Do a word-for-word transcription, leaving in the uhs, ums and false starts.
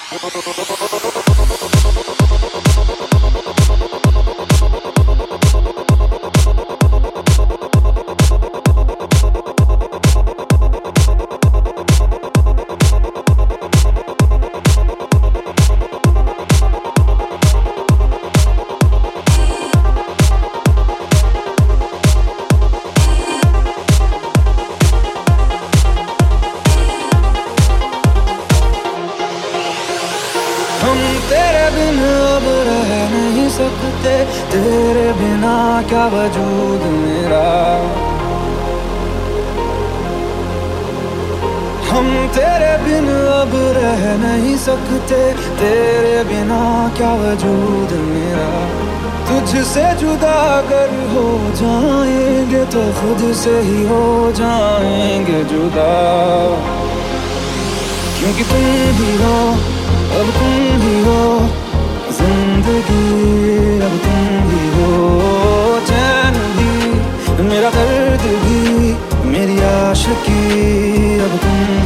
हम तेरे बिन अब रह नहीं सकते, तेरे बिना क्या वजूद मेरा। हम तेरे बिन अब रह नहीं सकते, तेरे बिना क्या वजूद मेरा। तुझसे जुदा अगर हो जाएंगे तो खुद से ही हो जाएंगे जुदा, क्योंकि तुम ही हो, अब तुम ही हो जिंदगी, अब तुम ही हो चैन भी, मेरा दर्द भी, मेरी आशिकी, अब तुम